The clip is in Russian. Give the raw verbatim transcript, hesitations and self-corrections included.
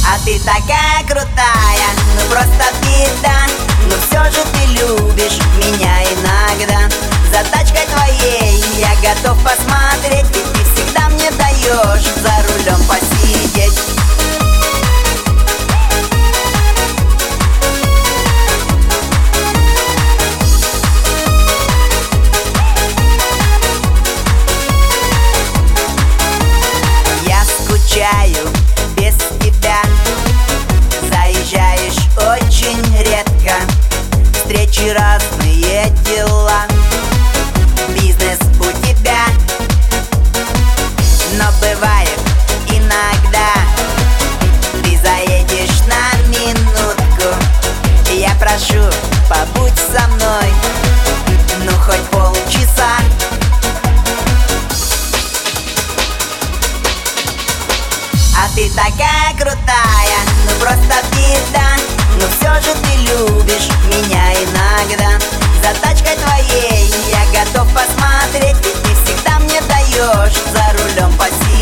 А ты такая крутая, ну просто беда. Но все же ты любишь меня иногда. За тачкой твоей я готов посмотреть, ведь ты всегда мне даешь за рулем посидеть. Я скучаю без тебя, заезжаешь очень редко. Встречи, разные дела, бизнес у тебя. Но бывает иногда ты заедешь на минутку. Я прошу, побудь со мной, ну хоть полчаса. А ты такая крутая, ну просто беда. Но все же ты любишь меня иногда. За тачкой твоей я готов посмотреть, ведь ты всегда мне даешь за рулем посидеть.